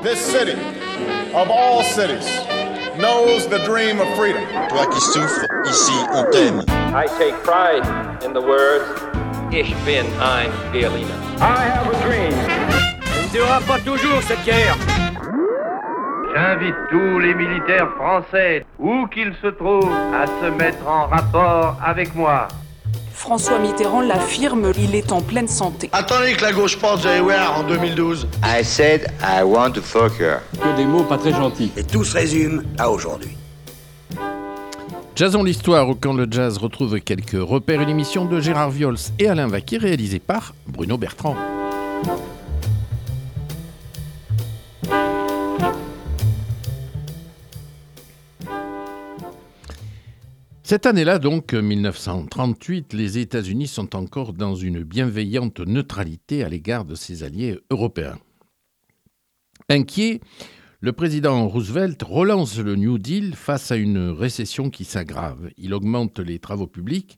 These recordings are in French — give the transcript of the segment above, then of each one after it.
This city, of all cities, knows the dream of freedom. Toi qui souffres, ici on t'aime. I take pride in the words, Ich bin ein Berliner. I have a dream. On ne durera pas toujours cette guerre. J'invite tous les militaires français, où qu'ils se trouvent, à se mettre en rapport avec moi. François Mitterrand l'affirme, il est en pleine santé. Attendez que la gauche pense Jayware en 2012. I said I want to fuck her. Que des mots pas très gentils. Et tout se résume à aujourd'hui. Jazzons l'histoire où quand le jazz retrouve quelques repères, une émission de Gérard Viols et Alain Vaquet réalisée par Bruno Bertrand. Cette année-là, donc, 1938, les États-Unis sont encore dans une bienveillante neutralité à l'égard de ses alliés européens. Inquiet, le président Roosevelt relance le New Deal face à une récession qui s'aggrave. Il augmente les travaux publics,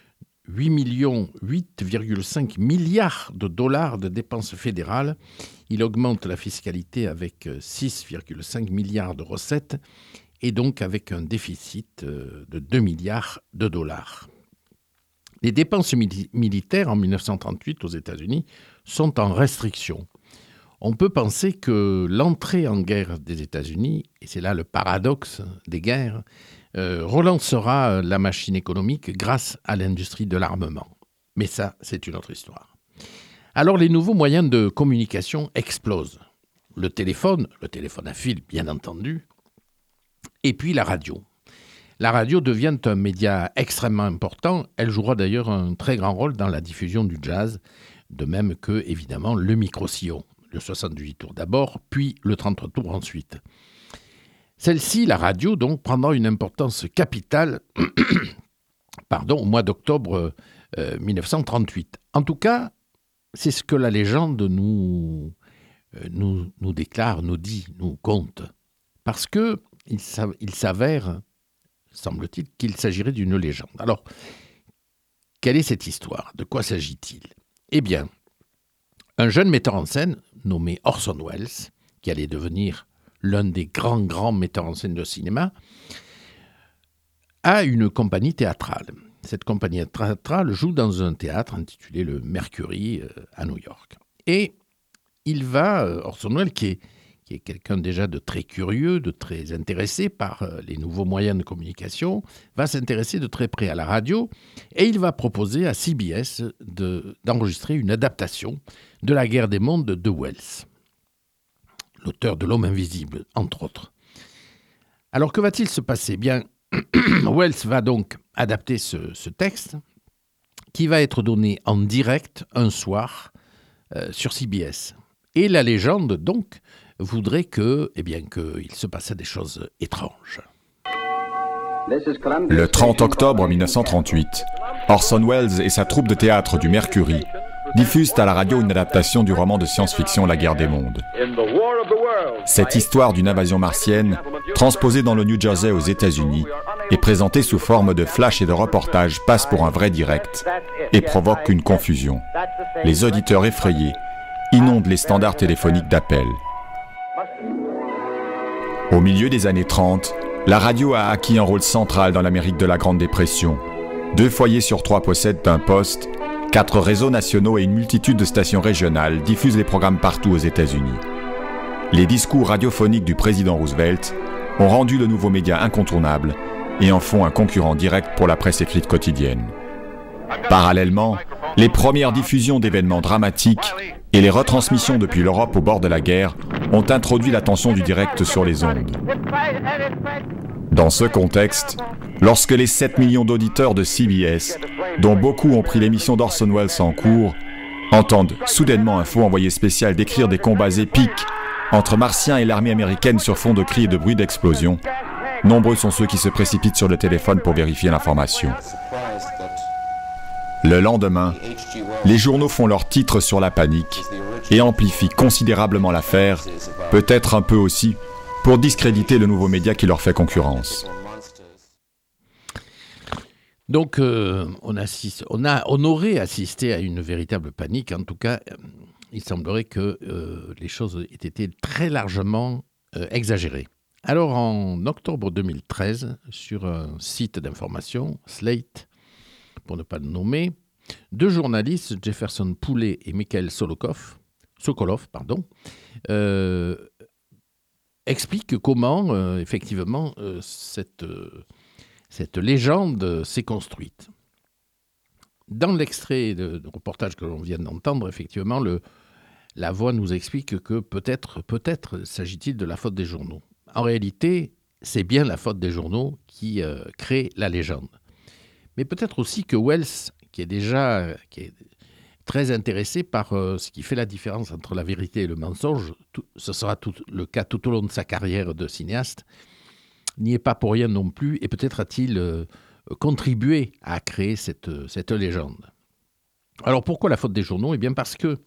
8,5 milliards de dollars de dépenses fédérales. Il augmente la fiscalité avec 6,5 milliards de recettes et donc avec un déficit de 2 milliards de dollars. Les dépenses militaires en 1938 aux États-Unis sont en restriction. On peut penser que l'entrée en guerre des États-Unis, et c'est là le paradoxe des guerres, relancera la machine économique grâce à l'industrie de l'armement. Mais ça, c'est une autre histoire. Alors les nouveaux moyens de communication explosent. Le téléphone à fil, bien entendu, et puis la radio. La radio devient un média extrêmement important. Elle jouera d'ailleurs un très grand rôle dans la diffusion du jazz, de même que, évidemment, le micro-sillon. Le 78 tours d'abord, puis le 33 tours ensuite. Celle-ci, la radio, donc, prendra une importance capitale au mois d'octobre 1938. En tout cas, c'est ce que la légende nous déclare, nous dit, nous conte. Parce que il s'avère, semble-t-il, qu'il s'agirait d'une légende. Alors, quelle est cette histoire ? De quoi s'agit-il ? Eh bien, un jeune metteur en scène nommé Orson Welles, qui allait devenir l'un des grands metteurs en scène de cinéma, a une compagnie théâtrale. Cette compagnie théâtrale joue dans un théâtre intitulé le Mercury à New York. Et Orson Welles, qui est quelqu'un déjà de très curieux, de très intéressé par les nouveaux moyens de communication, va s'intéresser de très près à la radio et il va proposer à CBS d'enregistrer une adaptation de La Guerre des mondes de Wells, l'auteur de L'Homme invisible, entre autres. Alors que va-t-il se passer ? Bien, Wells va donc adapter ce texte qui va être donné en direct un soir sur CBS. Et la légende, donc, voudrait qu'il se passait des choses étranges. Le 30 octobre 1938, Orson Welles et sa troupe de théâtre du Mercury diffusent à la radio une adaptation du roman de science-fiction La Guerre des mondes. Cette histoire d'une invasion martienne, transposée dans le New Jersey aux États-Unis, est présentée sous forme de flash et de reportage, passe pour un vrai direct et provoque une confusion. Les auditeurs effrayés inondent les standards téléphoniques d'appel. Au milieu des années 30, la radio a acquis un rôle central dans l'Amérique de la Grande Dépression. 2 foyers sur 3 possèdent un poste, 4 réseaux nationaux et une multitude de stations régionales diffusent les programmes partout aux États-Unis. Les discours radiophoniques du président Roosevelt ont rendu le nouveau média incontournable et en font un concurrent direct pour la presse écrite quotidienne. Parallèlement, les premières diffusions d'événements dramatiques et les retransmissions depuis l'Europe au bord de la guerre ont introduit l'attention du direct sur les ondes. Dans ce contexte, lorsque les 7 millions d'auditeurs de CBS, dont beaucoup ont pris l'émission d'Orson Welles en cours, entendent soudainement un faux envoyé spécial décrire des combats épiques entre Martiens et l'armée américaine sur fond de cris et de bruits d'explosions, nombreux sont ceux qui se précipitent sur le téléphone pour vérifier l'information. Le lendemain, les journaux font leur titre sur la panique et amplifient considérablement l'affaire, peut-être un peu aussi pour discréditer le nouveau média qui leur fait concurrence. Donc, on aurait assisté à une véritable panique. En tout cas, il semblerait que les choses aient été très largement exagérées. Alors, en octobre 2013, sur un site d'information, Slate, pour ne pas le nommer, 2 journalistes, Jefferson Poulet et Mikhail Sokolov, expliquent comment, effectivement, cette légende s'est construite. Dans l'extrait de reportage que l'on vient d'entendre, effectivement, la voix nous explique que peut-être s'agit-il de la faute des journaux. En réalité, c'est bien la faute des journaux qui crée la légende. Mais peut-être aussi que Wells, qui est très intéressé par ce qui fait la différence entre la vérité et le mensonge, ce sera le cas tout au long de sa carrière de cinéaste, n'y est pas pour rien non plus, et peut-être a-t-il contribué à créer cette légende. Alors pourquoi la faute des journaux ? Eh bien parce que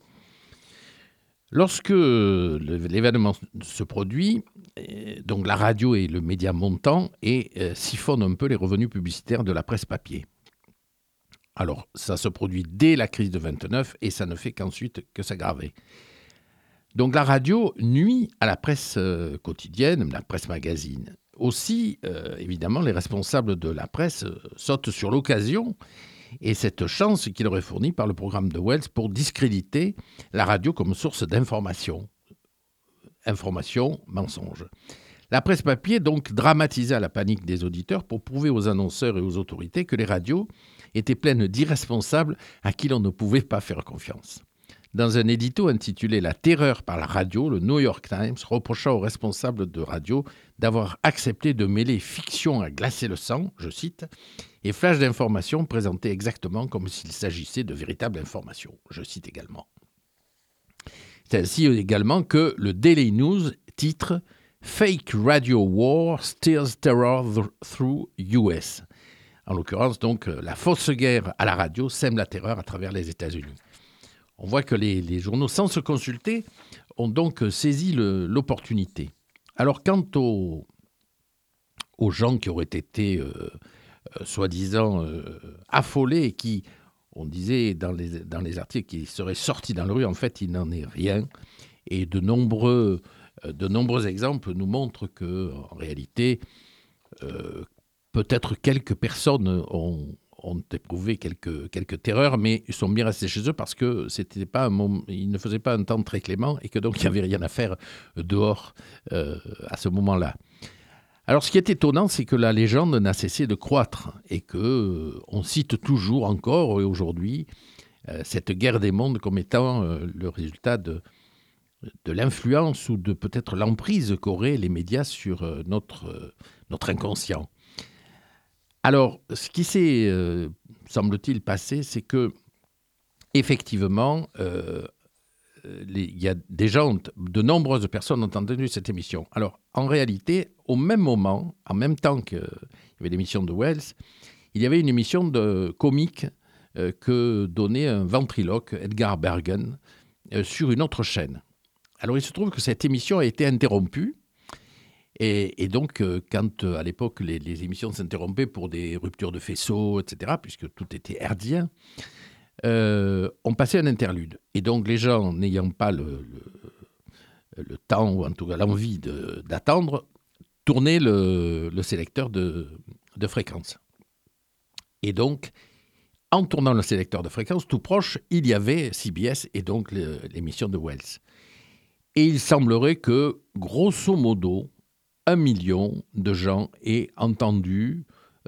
lorsque l'événement se produit, donc la radio est le média montant et siphonne un peu les revenus publicitaires de la presse papier. Alors ça se produit dès la crise de 29 et ça ne fait qu'ensuite que s'aggraver. Donc la radio nuit à la presse quotidienne, la presse magazine. Aussi, évidemment, les responsables de la presse sautent sur l'occasion et cette chance qui leur est fournie par le programme de Wells pour discréditer la radio comme source d'information. Information, mensonge. La presse papier donc dramatisa la panique des auditeurs pour prouver aux annonceurs et aux autorités que les radios étaient pleines d'irresponsables à qui l'on ne pouvait pas faire confiance. Dans un édito intitulé « La terreur par la radio », le New York Times reprocha aux responsables de radio d'avoir accepté de mêler fiction à glacer le sang, je cite, et flash d'informations présentées exactement comme s'il s'agissait de véritables informations, je cite également. C'est ainsi également que le Daily News titre « Fake Radio War Steers Terror Through US ». En l'occurrence, donc, la fausse guerre à la radio sème la terreur à travers les États-Unis. On voit que les journaux, sans se consulter, ont donc saisi l'opportunité. Alors, quant aux gens qui auraient été, soi-disant, affolés et qui, on disait dans les articles, qui seraient sortis dans la rue, en fait, il n'en est rien. Et de nombreux exemples nous montrent qu'en réalité, peut-être quelques personnes ont éprouvé quelques terreurs, mais ils sont bien restés chez eux parce que ils ne faisaient pas un temps très clément et que donc il n'y avait rien à faire dehors à ce moment-là. Alors ce qui est étonnant, c'est que la légende n'a cessé de croître et qu'on cite toujours encore aujourd'hui cette guerre des mondes comme étant le résultat de l'influence ou de peut-être l'emprise qu'auraient les médias sur notre inconscient. Alors, ce qui s'est, semble-t-il, passé, c'est que, effectivement, il y a des gens, de nombreuses personnes ont entendu cette émission. Alors, en réalité, au même moment, en même temps qu'il y avait l'émission de Wells, il y avait une émission de comique que donnait un ventriloque, Edgar Bergen, sur une autre chaîne. Alors, il se trouve que cette émission a été interrompue. Et donc, quand à l'époque les émissions s'interrompaient pour des ruptures de faisceau, etc., puisque tout était herdien, on passait un interlude. Et donc, les gens n'ayant pas le temps, ou en tout cas l'envie d'attendre, tournaient le sélecteur de fréquence. Et donc, en tournant le sélecteur de fréquence, tout proche, il y avait CBS et donc l'émission de Wells. Et il semblerait que, grosso modo, 1 million de gens aient entendu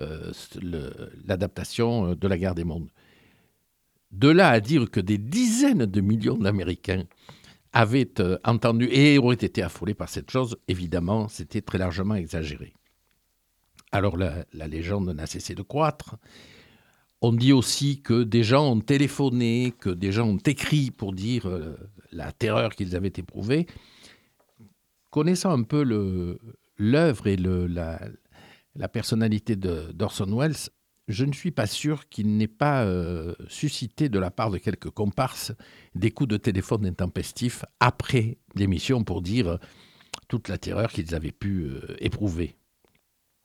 l'adaptation de la guerre des mondes. De là à dire que des dizaines de millions d'Américains avaient entendu et auraient été affolés par cette chose, évidemment, c'était très largement exagéré. Alors la légende n'a cessé de croître. On dit aussi que des gens ont téléphoné, que des gens ont écrit pour dire la terreur qu'ils avaient éprouvée. Connaissant un peu l'œuvre et la personnalité d'Orson Welles, je ne suis pas sûr qu'il n'ait pas suscité de la part de quelques comparses des coups de téléphone intempestifs après l'émission pour dire toute la terreur qu'ils avaient pu éprouver.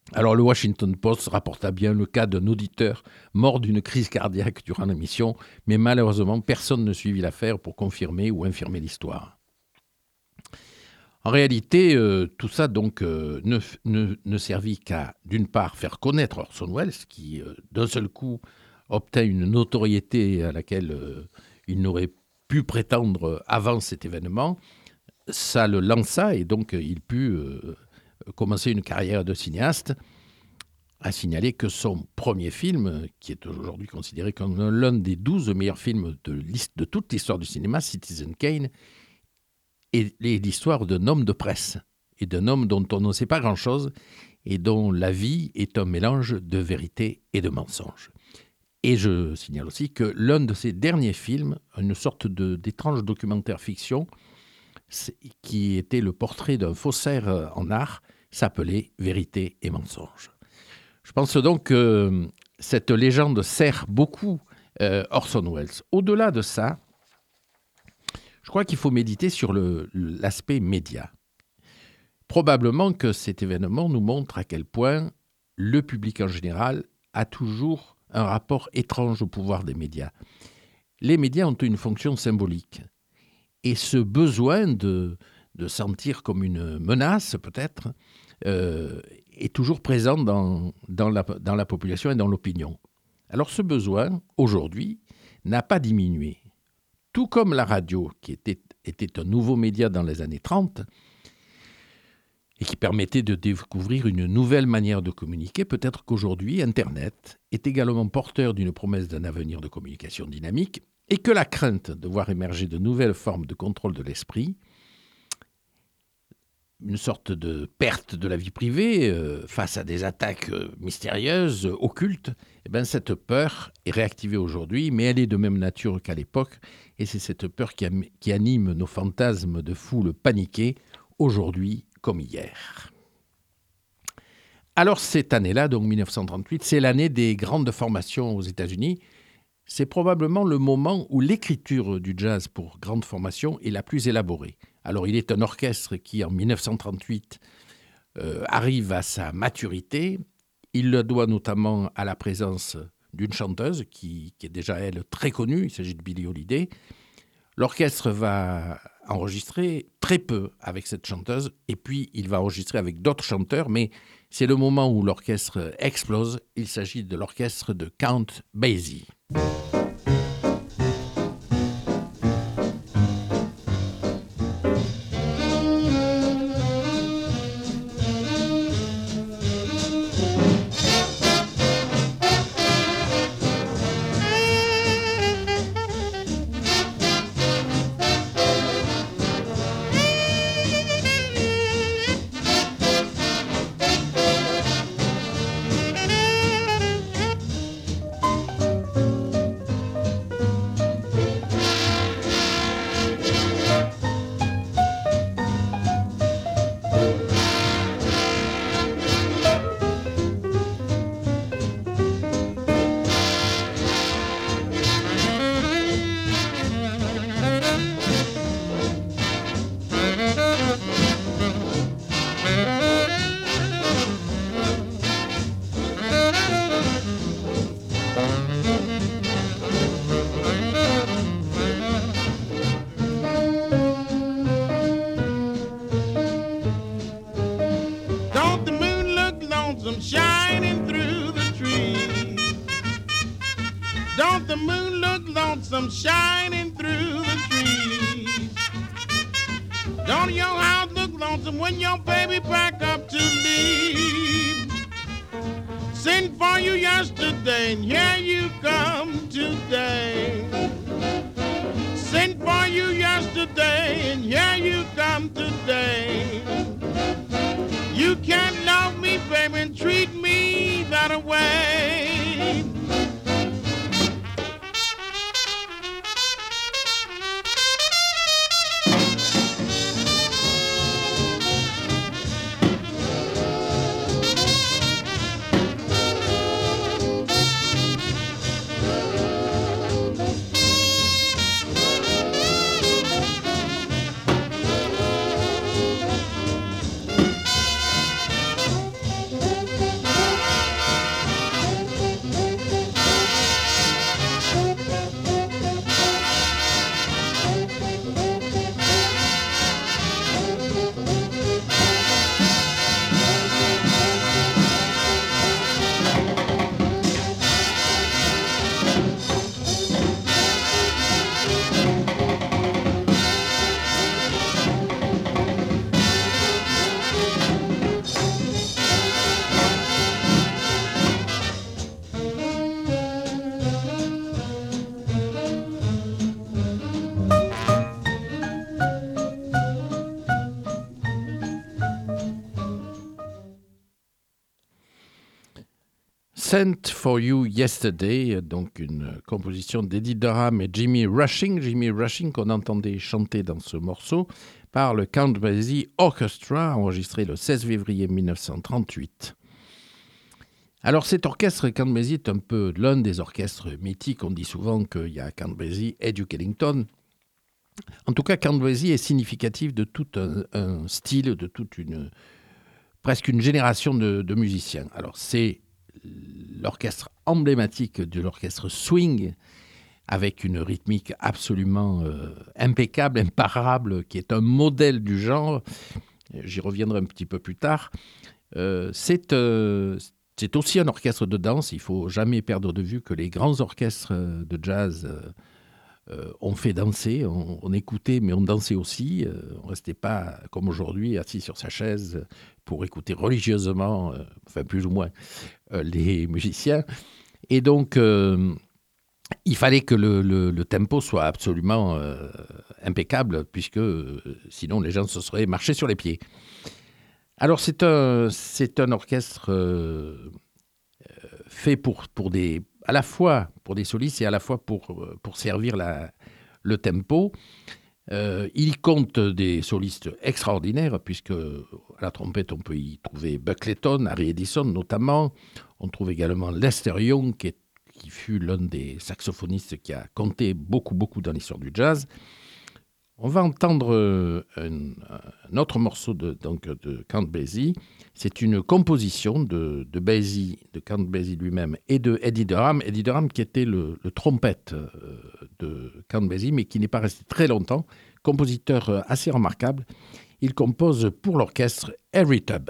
Alors le Washington Post rapporta bien le cas d'un auditeur mort d'une crise cardiaque durant l'émission, mais malheureusement personne ne suivit l'affaire pour confirmer ou infirmer l'histoire. En réalité, tout ça donc ne servit qu'à, d'une part, faire connaître Orson Welles, qui d'un seul coup obtint une notoriété à laquelle il n'aurait pu prétendre avant cet événement. Ça le lança et donc il put commencer une carrière de cinéaste. À signaler que son premier film, qui est aujourd'hui considéré comme l'un des 12 meilleurs films de toute l'histoire du cinéma, Citizen Kane, est l'histoire d'un homme de presse et d'un homme dont on ne sait pas grand-chose et dont la vie est un mélange de vérité et de mensonge. Et je signale aussi que l'un de ses derniers films, une sorte d'étrange documentaire fiction, qui était le portrait d'un faussaire en art, s'appelait Vérité et mensonge. Je pense donc que cette légende sert beaucoup Orson Welles. Au-delà de ça, je crois qu'il faut méditer sur l'aspect média. Probablement que cet événement nous montre à quel point le public en général a toujours un rapport étrange au pouvoir des médias. Les médias ont une fonction symbolique. Et ce besoin de sentir comme une menace, peut-être, est toujours présent dans la population et dans l'opinion. Alors ce besoin, aujourd'hui, n'a pas diminué. Tout comme la radio, qui était un nouveau média dans les années 30, et qui permettait de découvrir une nouvelle manière de communiquer, peut-être qu'aujourd'hui, Internet est également porteur d'une promesse d'un avenir de communication dynamique, et que la crainte de voir émerger de nouvelles formes de contrôle de l'esprit, une sorte de perte de la vie privée face à des attaques mystérieuses, occultes, eh bien, cette peur est réactivée aujourd'hui, mais elle est de même nature qu'à l'époque, et c'est cette peur qui anime nos fantasmes de foules paniquées, aujourd'hui comme hier. Alors cette année-là, donc 1938, c'est l'année des grandes formations aux États-Unis. C'est probablement le moment où l'écriture du jazz pour grande formation est la plus élaborée. Alors il est un orchestre qui, en 1938, arrive à sa maturité. Il le doit notamment à la présence d'une chanteuse qui est déjà, elle, très connue. Il s'agit de Billie Holiday. L'orchestre va enregistrer très peu avec cette chanteuse et puis il va enregistrer avec d'autres chanteurs, mais c'est le moment où l'orchestre explose. Il s'agit de l'orchestre de Count Basie. Shining through the trees. Don't your house look lonesome when your baby pack up to leave? Sent for you yesterday and here you come today. Sent for you yesterday and here you come today. You can't love me, baby, and treat me that way. Sent for You Yesterday, donc une composition d'Eddie Durham et Jimmy Rushing. Jimmy Rushing qu'on entendait chanter dans ce morceau par le Count Basie Orchestra, enregistré le 16 février 1938. Alors cet orchestre, Count Basie, est un peu l'un des orchestres mythiques. On dit souvent qu'il y a Count Basie et Duke Ellington. En tout cas, Count Basie est significatif de tout un style, de presque une génération de musiciens. Alors c'est l'orchestre emblématique de l'orchestre swing, avec une rythmique absolument impeccable, imparable, qui est un modèle du genre. J'y reviendrai un petit peu plus tard. C'est aussi un orchestre de danse. Il ne faut jamais perdre de vue que les grands orchestres de jazz ont fait danser. On écoutait, mais on dansait aussi. On ne restait pas, comme aujourd'hui, assis sur sa chaise pour écouter religieusement, enfin plus ou moins, les musiciens. Et donc, il fallait que le tempo soit absolument impeccable, puisque sinon les gens se seraient marchés sur les pieds. Alors c'est un orchestre fait à la fois pour des solistes et à la fois pour servir le tempo. Il compte des solistes extraordinaires, puisque à la trompette, on peut y trouver Buck Layton, Harry Edison notamment. On trouve également Lester Young, qui fut l'un des saxophonistes qui a compté beaucoup dans l'histoire du jazz. On va entendre un autre morceau de Count Basie. C'est une composition de Basie, de Count Basie lui-même, et de Eddie Durham. Eddie Durham qui était le trompette de Count Basie, mais qui n'est pas resté très longtemps. Compositeur assez remarquable. Il compose pour l'orchestre Every Tub.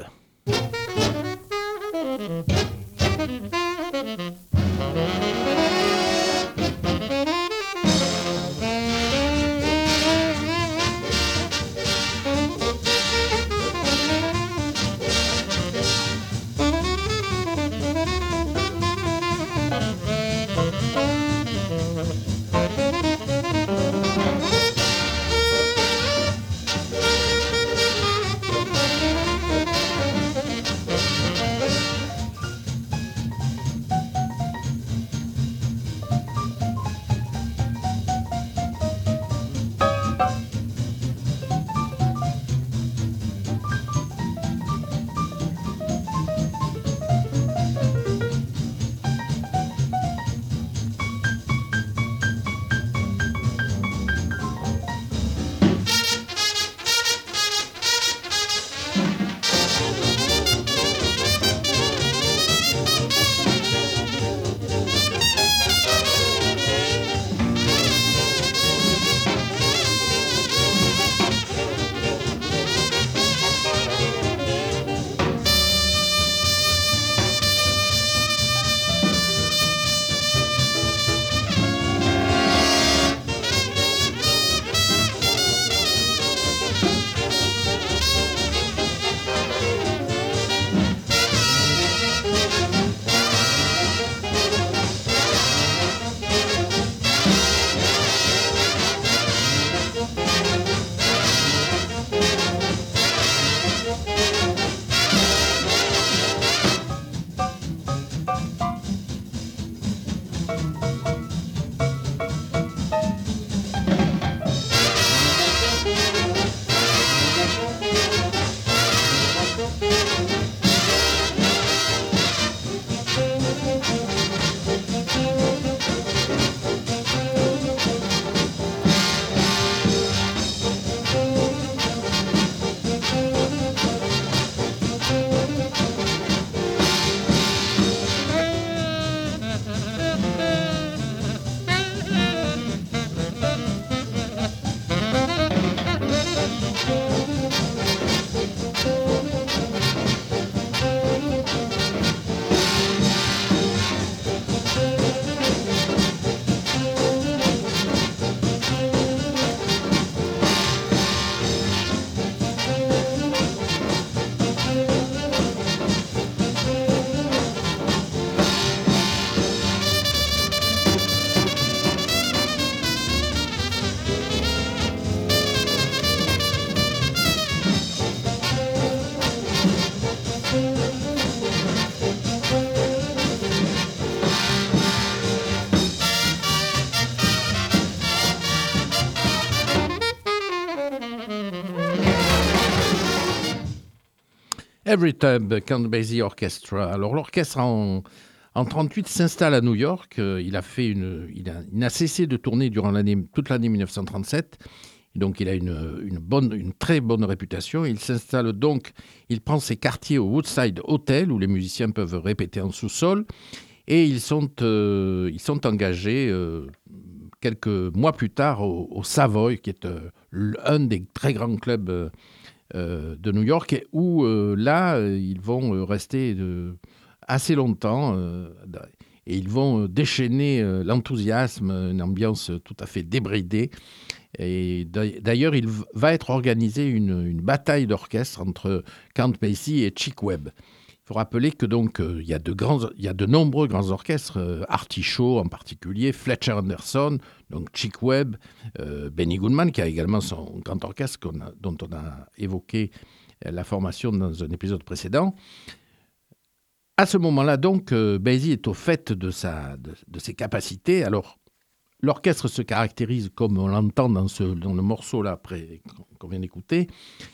Every Tub, Count Basie Orchestra. Alors l'orchestre en 1938 s'installe à New York. Il n'a cessé de tourner durant toute l'année 1937. Donc il a une très bonne réputation. Il s'installe donc, il prend ses quartiers au Woodside Hotel où les musiciens peuvent répéter en sous-sol. Et ils sont engagés quelques mois plus tard au Savoy, qui est un des très grands clubs de New York, où là, ils vont rester assez longtemps et ils vont déchaîner l'enthousiasme, une ambiance tout à fait débridée. Et d'ailleurs, il va être organisé une bataille d'orchestre entre Count Basie et Chick Webb. Il faut rappeler que donc il y a de nombreux grands orchestres, Artie Shaw en particulier, Fletcher Anderson, donc Chick Webb, Benny Goodman qui a également son grand orchestre dont on a évoqué la formation dans un épisode précédent. À ce moment-là, donc, Basie est au fait de ses capacités. Alors, l'orchestre se caractérise comme on l'entend dans le morceau là qu'on vient d'écouter.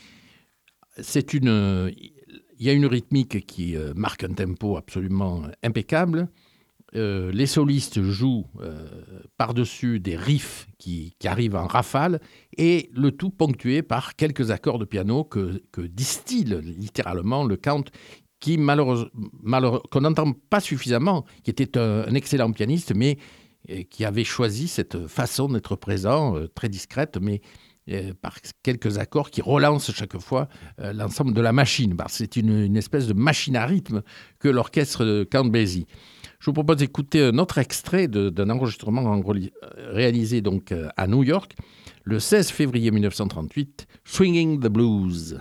Il y a une rythmique qui marque un tempo absolument impeccable. Les solistes jouent par-dessus des riffs qui arrivent en rafale et le tout ponctué par quelques accords de piano que distille littéralement le Count qui qu'on n'entend pas suffisamment, qui était un excellent pianiste mais qui avait choisi cette façon d'être présent, très discrète, mais par quelques accords qui relancent chaque fois l'ensemble de la machine. C'est une espèce de machine à rythme que l'orchestre de Count Basie. Je vous propose d'écouter un autre extrait d'un enregistrement réalisé donc à New York, le 16 février 1938, Swinging the Blues.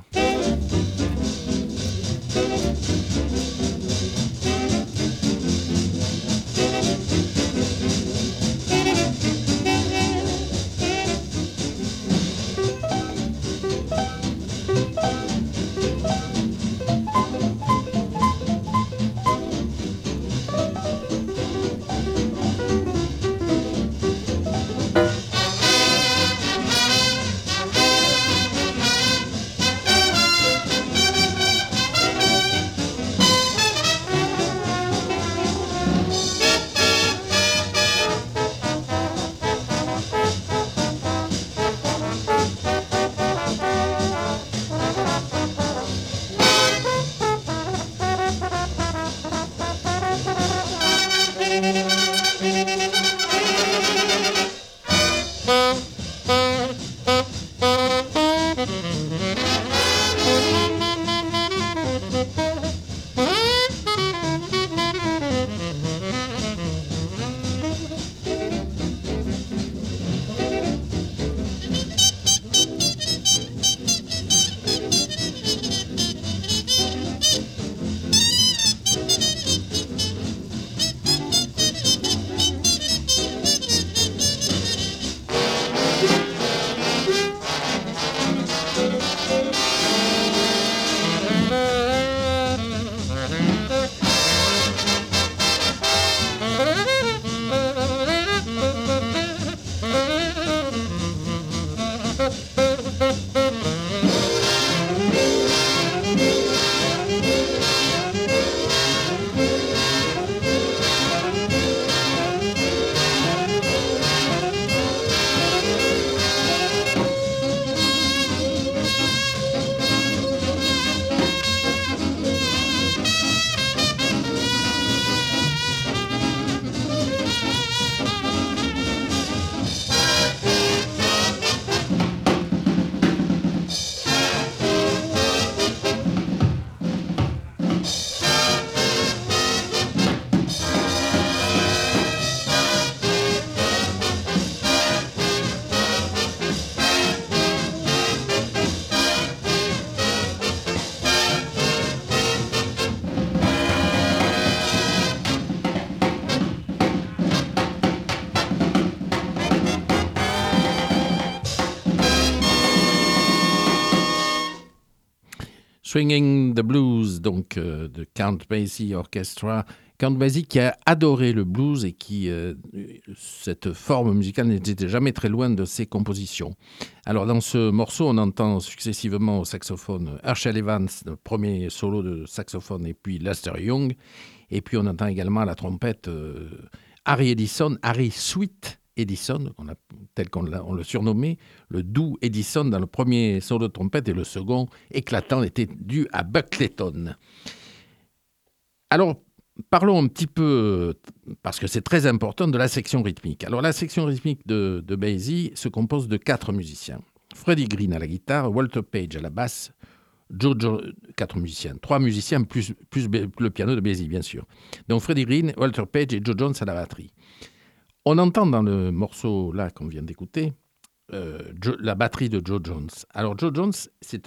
Swinging the Blues, donc de Count Basie Orchestra. Count Basie qui a adoré le blues et qui, cette forme musicale n'était jamais très loin de ses compositions. Alors dans ce morceau, on entend successivement au saxophone Herschel Evans, le premier solo de saxophone, et puis Lester Young. Et puis on entend également à la trompette Harry Sweet Edison, tel qu'on le surnommait, le doux Edison dans le premier solo de trompette, et le second éclatant était dû à Buck Clayton. Alors, parlons un petit peu, parce que c'est très important, de la section rythmique. Alors, la section rythmique de Basie se compose de 4 musiciens. Freddie Green à la guitare, Walter Page à la basse, 4 musiciens. 3 musiciens plus le piano de Basie, bien sûr. Donc, Freddie Green, Walter Page et Joe Jones à la batterie. On entend dans le morceau là qu'on vient d'écouter la batterie de Joe Jones. Alors, Joe Jones, c'est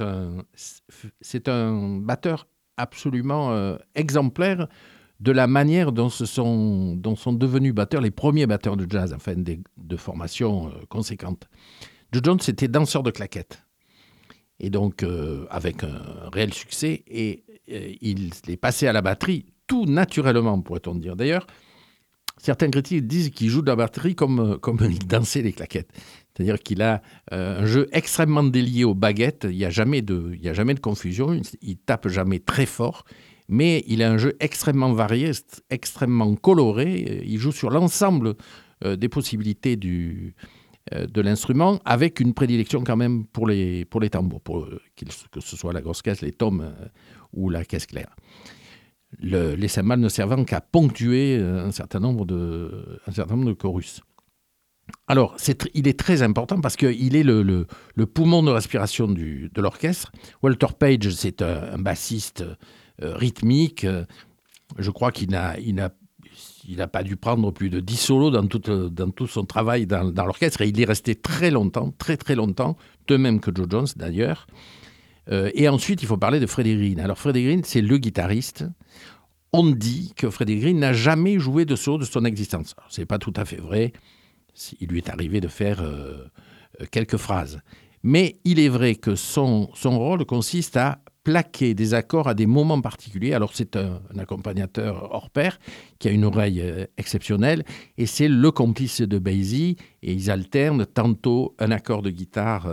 un batteur absolument exemplaire de la manière dont sont devenus batteurs les premiers batteurs de jazz, enfin de formation conséquente. Joe Jones était danseur de claquettes, et donc avec un réel succès, et il est passé à la batterie tout naturellement, pourrait-on dire. D'ailleurs, certains critiques disent qu'il joue de la batterie comme il dansait les claquettes. C'est-à-dire qu'il a un jeu extrêmement délié aux baguettes. Il n'y a jamais de confusion. Il tape jamais très fort. Mais il a un jeu extrêmement varié, extrêmement coloré. Il joue sur l'ensemble des possibilités de l'instrument, avec une prédilection quand même pour les tambours, que ce soit la grosse caisse, les tomes ou la caisse claire. Les cymbales ne servant qu'à ponctuer un certain nombre de chorus. Alors, il est très important parce qu'il est le poumon de respiration de l'orchestre. Walter Page, c'est un bassiste rythmique. Je crois qu'il n'a pas dû prendre plus de 10 solos dans tout son travail dans l'orchestre, et il est resté très longtemps, très très longtemps, de même que Joe Jones d'ailleurs. Et ensuite, il faut parler de Freddie Green. Alors, Freddie Green, c'est le guitariste. On dit que Freddie Green n'a jamais joué de solo de son existence. Ce n'est pas tout à fait vrai. Il lui est arrivé de faire quelques phrases. Mais il est vrai que son rôle consiste à plaquer des accords à des moments particuliers. Alors, c'est un accompagnateur hors pair qui a une oreille exceptionnelle, et c'est le complice de Basie, et ils alternent tantôt un accord de guitare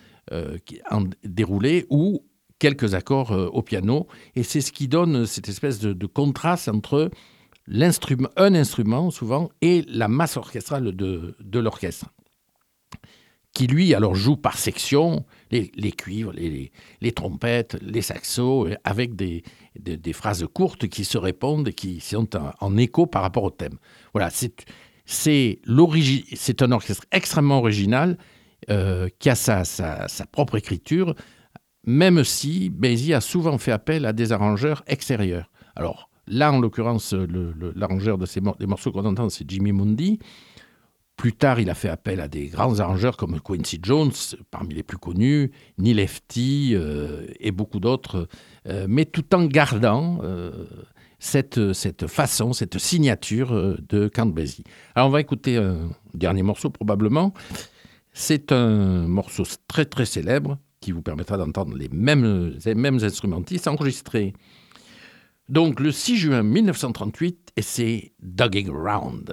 déroulé ou quelques accords au piano, et c'est ce qui donne cette espèce de contraste entre un instrument souvent et la masse orchestrale de l'orchestre, qui lui alors joue par section les cuivres, les trompettes, les saxos, avec des phrases courtes qui se répondent et qui sont en écho par rapport au thème. Voilà, c'est un orchestre extrêmement original, qui a sa propre écriture, même si Basie a souvent fait appel à des arrangeurs extérieurs. Alors là, en l'occurrence, l'arrangeur des morceaux qu'on entend, c'est Jimmy Mundy. Plus tard, il a fait appel à des grands arrangeurs comme Quincy Jones, parmi les plus connus, Neil Lefty et beaucoup d'autres, mais tout en gardant cette façon, cette signature de Count Basie. Alors on va écouter un dernier morceau probablement. C'est un morceau très très célèbre qui vous permettra d'entendre les mêmes instrumentistes enregistrés donc le 6 juin 1938, et c'est Dogging Around.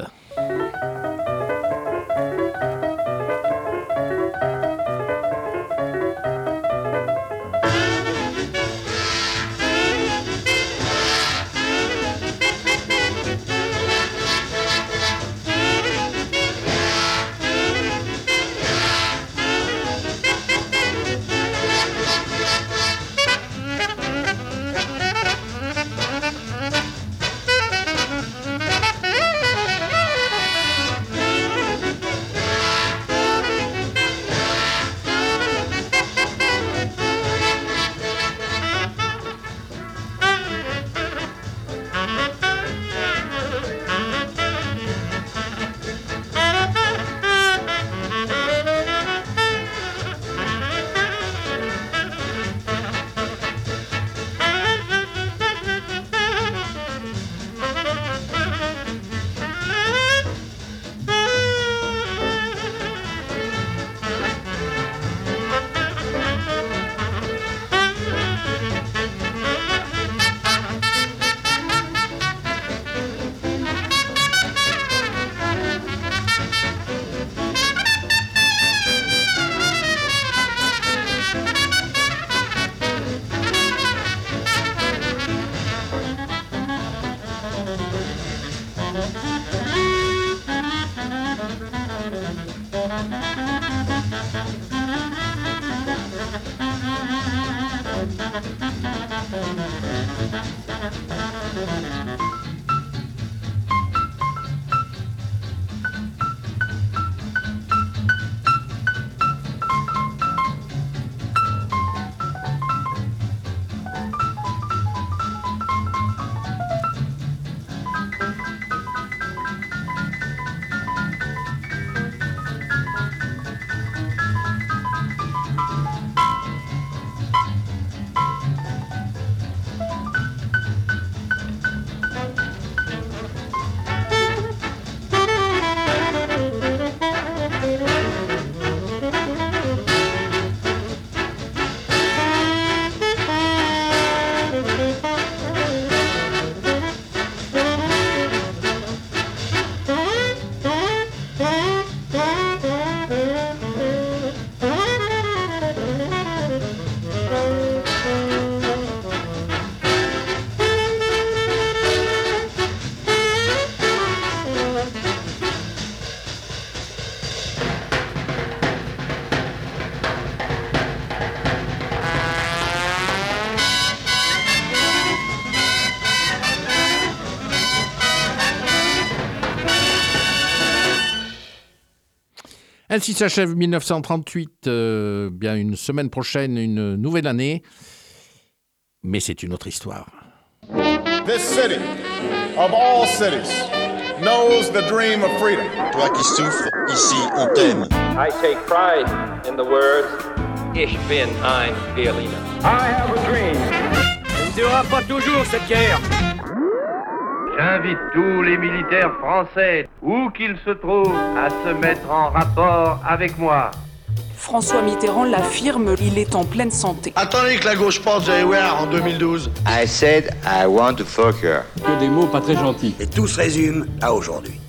Ainsi s'achève 1938, bien une semaine prochaine, une nouvelle année, mais c'est une autre histoire. This city, of all cities, knows the dream of freedom. Toi qui souffres, ici on t'aime. I take pride in the words Ich bin ein Berliner. I have a dream. Elle ne durera pas toujours cette guerre. J'invite tous les militaires français, où qu'ils se trouvent, à se mettre en rapport avec moi. François Mitterrand l'affirme, il est en pleine santé. Attendez que la gauche parte, vous allez voir, en 2012. I said I want to fuck her. Que des mots pas très gentils. Et tout se résume à aujourd'hui.